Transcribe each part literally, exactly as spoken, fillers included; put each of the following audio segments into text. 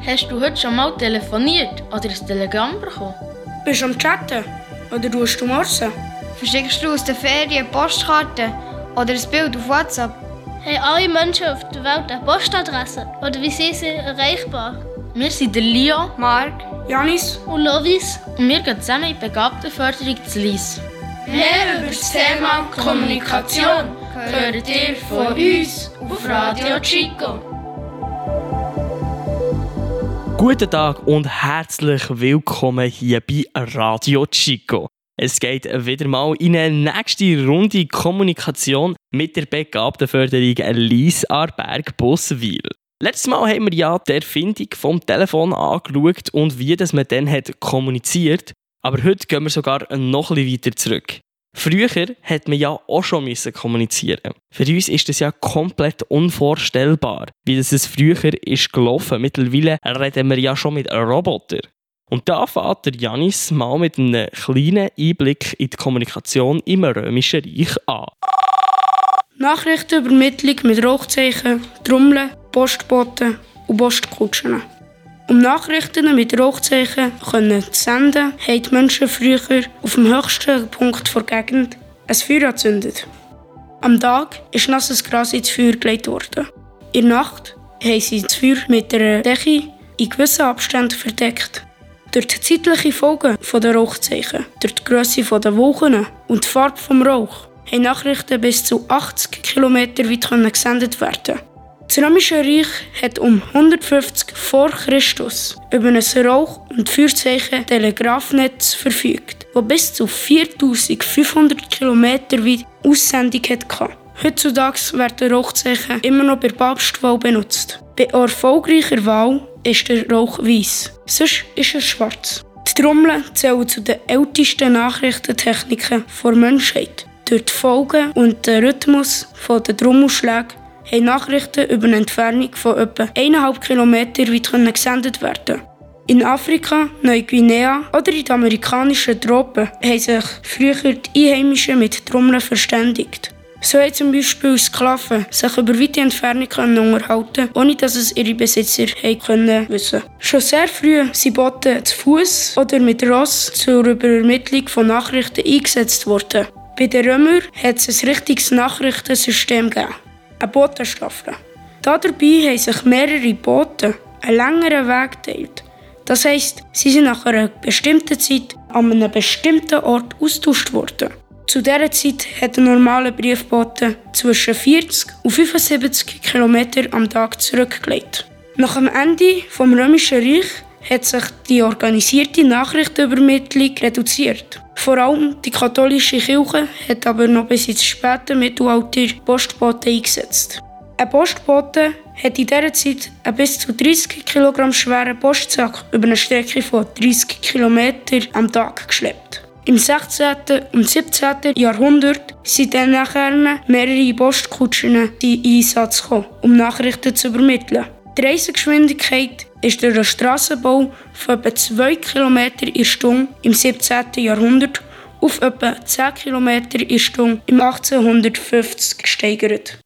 Hast du heute schon mal telefoniert oder ein Telegramm bekommen? Bist du am Chatten? Oder tust du morsen? Verschickst du aus der Ferien Postkarten oder ein Bild auf WhatsApp? Haben alle Menschen auf der Welt eine Postadresse? Oder wie sind sie erreichbar? Wir sind der Leo, Marc, Janis und Lovis. Und wir gehen zusammen in die Begabtenförderung zu Lyss. Mehr über das Thema Kommunikation hört ihr von uns auf Radio Chico. Guten Tag und herzlich willkommen hier bei Radio Chico. Es geht wieder mal in eine nächste Runde Kommunikation mit der Begabtenförderung Lyss Aarberg-Bosswil. Letztes Mal haben wir ja die Erfindung vom Telefon angeschaut und wie das man dann hat kommuniziert. Aber heute gehen wir sogar noch ein bisschen weiter zurück. Früher hat man ja auch schon kommunizieren. Für uns ist das ja komplett unvorstellbar, wie das es früher ist gelaufen. Mittlerweile reden wir ja schon mit Robotern. Und da fängt der Janis mal mit einem kleinen Einblick in die Kommunikation im Römischen Reich an. Nachrichtenübermittlung mit Rauchzeichen, Trommeln, Postboten und Postkutschen. Um Nachrichten mit Rauchzeichen zu senden, haben die Menschen früher auf dem höchsten Punkt der Gegend ein Feuer angezündet. Am Tag ist nasses Gras ins Feuer gelegt worden. In der Nacht haben sie das Feuer mit einer Decke in gewissen Abständen verdeckt. Durch die zeitlichen Folgen der Rauchzeichen, durch die Grösse der Wolken und die Farbe des Rauch, haben Nachrichten bis zu achtzig Kilometer weit gesendet werden. Das Römische Reich hat um hundertfünfzig vor Christus über ein Rauch- und Feuerzeichen-Telegrafnetz verfügt, das bis zu viertausendfünfhundert Kilometer weit Aussendung hatte. Heutzutage werden Rauchzeichen immer noch bei der Papstwahl benutzt. Bei erfolgreicher Wahl ist der Rauch weiss, sonst ist er schwarz. Die Trommeln zählen zu den ältesten Nachrichtentechniken der Menschheit. Durch die Folgen und den Rhythmus der Trommelschläge haben Nachrichten über eine Entfernung von etwa eineinhalb Kilometer weit gesendet werden. In Afrika, Neuguinea oder in den amerikanischen Tropen haben sich früher die Einheimischen mit Trommeln verständigt. So haben zum Beispiel Sklaven sich über weite Entfernungen unterhalten, ohne dass es ihre Besitzer können wissen. Schon sehr früh sind Boten zu Fuß oder mit Ross zur Übermittlung von Nachrichten eingesetzt worden. Bei den Römern hat es ein richtiges Nachrichtensystem gegeben. Eine Botenstaffel. Dabei haben sich mehrere Boten einen längeren Weg geteilt. Das heisst, sie sind nach einer bestimmten Zeit an einem bestimmten Ort austauscht worden. Zu dieser Zeit hat ein normaler Briefbote zwischen vierzig und fünfundsiebzig Kilometer am Tag zurückgelegt. Nach dem Ende des Römischen Reichs hat sich die organisierte Nachrichtenübermittlung reduziert. Vor allem die katholische Kirche hat aber noch bis ins späte Mittelalter Postboten eingesetzt. Ein Postbote hat in dieser Zeit einen bis zu dreißig Kilogramm schweren Postsack über eine Strecke von dreißig Kilometer am Tag geschleppt. Im sechzehnten und siebzehnten Jahrhundert sind dann nachher mehrere Postkutschen in Einsatz gekommen, um Nachrichten zu übermitteln. Die Reisegeschwindigkeit ist durch den Strassenbau von etwa zwei Kilometer in der Stunde im siebzehnten Jahrhundert auf etwa zehn Kilometer in der Stunde im achtzehnhundertfünfzig gesteigert.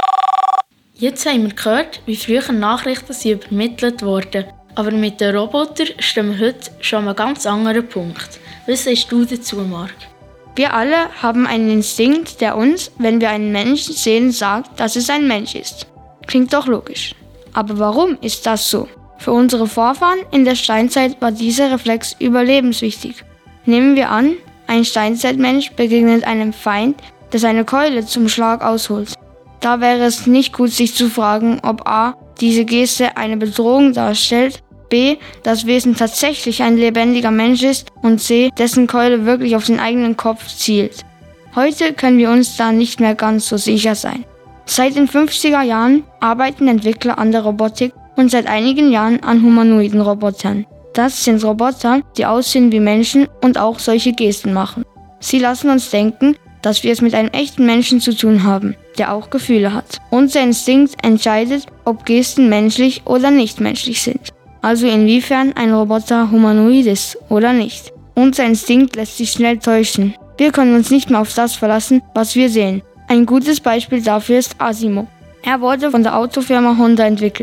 Jetzt haben wir gehört, wie früher Nachrichten sind übermittelt wurden. Aber mit den Robotern stehen wir heute schon an einem ganz anderen Punkt. Was sagst du dazu, Marc? Wir alle haben einen Instinkt, der uns, wenn wir einen Menschen sehen, sagt, dass es ein Mensch ist. Klingt doch logisch. Aber warum ist das so? Für unsere Vorfahren in der Steinzeit war dieser Reflex überlebenswichtig. Nehmen wir an, ein Steinzeitmensch begegnet einem Feind, der seine Keule zum Schlag ausholt. Da wäre es nicht gut, sich zu fragen, ob a. diese Geste eine Bedrohung darstellt, b. das Wesen tatsächlich ein lebendiger Mensch ist und c. dessen Keule wirklich auf den eigenen Kopf zielt. Heute können wir uns da nicht mehr ganz so sicher sein. Seit den fünfziger Jahren arbeiten Entwickler an der Robotik und seit einigen Jahren an humanoiden Robotern. Das sind Roboter, die aussehen wie Menschen und auch solche Gesten machen. Sie lassen uns denken, dass wir es mit einem echten Menschen zu tun haben, der auch Gefühle hat. Unser Instinkt entscheidet, ob Gesten menschlich oder nicht menschlich sind. Also inwiefern ein Roboter humanoid ist oder nicht. Unser Instinkt lässt sich schnell täuschen. Wir können uns nicht mehr auf das verlassen, was wir sehen. Ein gutes Beispiel dafür ist Asimo. Er wurde von der Autofirma Honda entwickelt.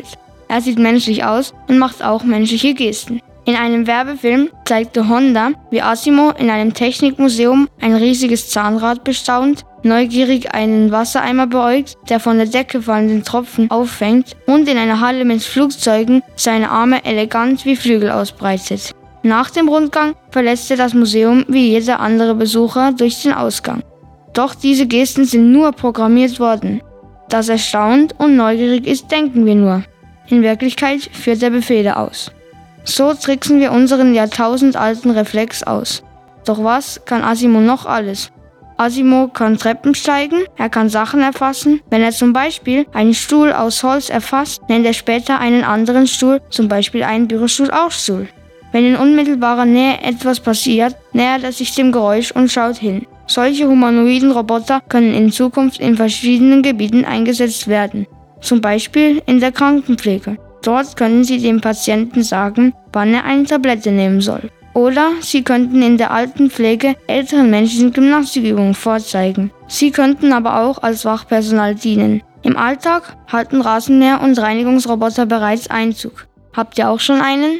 Er sieht menschlich aus und macht auch menschliche Gesten. In einem Werbefilm zeigte Honda, wie Asimo in einem Technikmuseum ein riesiges Zahnrad bestaunt, neugierig einen Wassereimer beäugt, der von der Decke fallenden Tropfen auffängt und in einer Halle mit Flugzeugen seine Arme elegant wie Flügel ausbreitet. Nach dem Rundgang verlässt er das Museum wie jeder andere Besucher durch den Ausgang. Doch diese Gesten sind nur programmiert worden. Das erstaunt und neugierig ist, denken wir nur. In Wirklichkeit führt er Befehle aus. So tricksen wir unseren jahrtausendalten Reflex aus. Doch was kann Asimo noch alles? Asimo kann Treppen steigen, er kann Sachen erfassen. Wenn er zum Beispiel einen Stuhl aus Holz erfasst, nennt er später einen anderen Stuhl, zum Beispiel einen Bürostuhl, auch Stuhl. Wenn in unmittelbarer Nähe etwas passiert, nähert er sich dem Geräusch und schaut hin. Solche humanoiden Roboter können in Zukunft in verschiedenen Gebieten eingesetzt werden, zum Beispiel in der Krankenpflege. Dort können sie dem Patienten sagen, wann er eine Tablette nehmen soll. Oder sie könnten in der Altenpflege älteren Menschen Gymnastikübungen vorzeigen. Sie könnten aber auch als Wachpersonal dienen. Im Alltag halten Rasenmäher und Reinigungsroboter bereits Einzug. Habt ihr auch schon einen?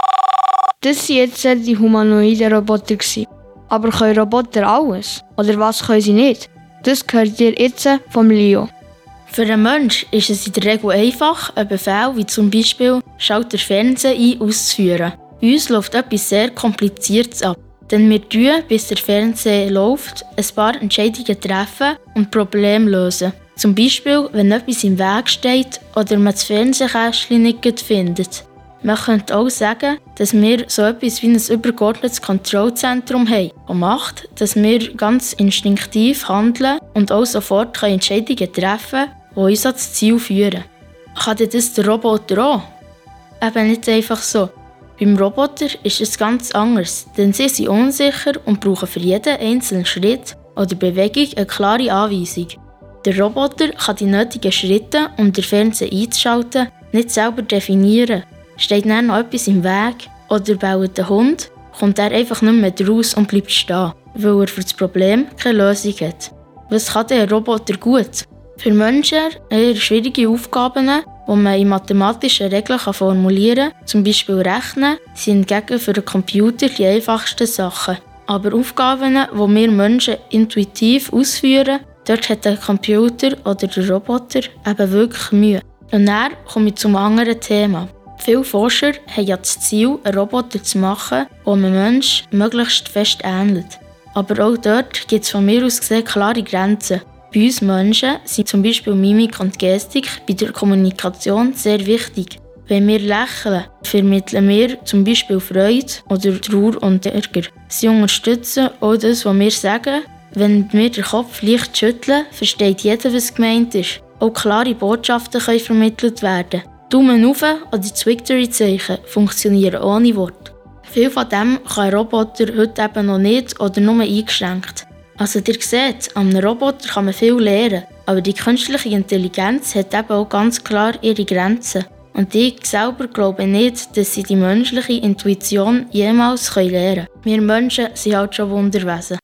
Das waren jetzt die humanoiden Roboter. Aber können Roboter alles? Oder was können sie nicht? Das hört ihr jetzt vom Leo. Für einen Menschen ist es in der Regel einfach, einen Befehl wie zum Beispiel «Schalt den Fernseher ein» auszuführen. Bei uns läuft etwas sehr Kompliziertes ab, denn wir tun, bis der Fernseher läuft, ein paar Entscheidungen treffen und Probleme lösen. Zum Beispiel, wenn etwas im Weg steht oder man das Fernsehkästchen nicht findet. Man könnte auch sagen, dass wir so etwas wie ein übergeordnetes Kontrollzentrum haben, das macht, dass wir ganz instinktiv handeln und auch sofort Entscheidungen treffen können, die uns ans Ziel führen. Kann denn das der Roboter auch? Eben nicht einfach so. Beim Roboter ist es ganz anders, denn sie sind unsicher und brauchen für jeden einzelnen Schritt oder Bewegung eine klare Anweisung. Der Roboter kann die nötigen Schritte, um den Fernseher einzuschalten, nicht selber definieren. Steht dann noch etwas im Weg oder baut der Hund, kommt er einfach nicht mehr raus und bleibt stehen, weil er für das Problem keine Lösung hat. Was kann der Roboter gut? Für Menschen eher schwierige Aufgaben, die man in mathematischen Regeln formulieren kann, zum Beispiel Rechnen, sind hingegen für den Computer die einfachsten Sachen. Aber Aufgaben, die wir Menschen intuitiv ausführen, dort hat der Computer oder der Roboter eben wirklich Mühe. Und dann komme ich zum anderen Thema. Viele Forscher haben ja das Ziel, einen Roboter zu machen, der einem Menschen möglichst fest ähnelt. Aber auch dort gibt es von mir aus gesehen klare Grenzen. Bei uns Menschen sind zum Beispiel Mimik und Gestik bei der Kommunikation sehr wichtig. Wenn wir lächeln, vermitteln wir zum Beispiel Freude oder Trauer und Ärger. Sie unterstützen auch das, was wir sagen. Wenn wir den Kopf leicht schütteln, versteht jeder, was gemeint ist. Auch klare Botschaften können vermittelt werden. Daumen rauf oder das Victory-Zeichen funktionieren ohne Wort. Viel von dem kann ein Roboter heute eben noch nicht oder nur eingeschränkt. Also ihr seht, an einem Roboter kann man viel lernen, aber die künstliche Intelligenz hat eben auch ganz klar ihre Grenzen. Und ich selber glaube nicht, dass sie die menschliche Intuition jemals lernen können. Wir Menschen sind halt schon Wunderwesen.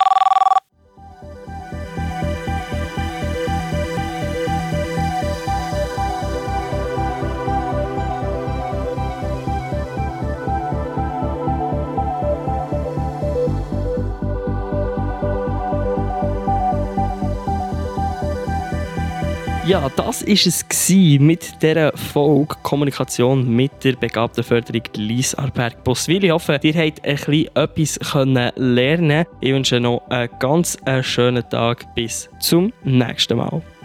Ja, das war es mit dieser Folge Kommunikation mit der Begabtenförderung Lyse Aarberg-Boswil. Ich hoffe, ihr habt ein bisschen etwas lernen können. Ich wünsche noch einen ganz schönen Tag. Bis zum nächsten Mal.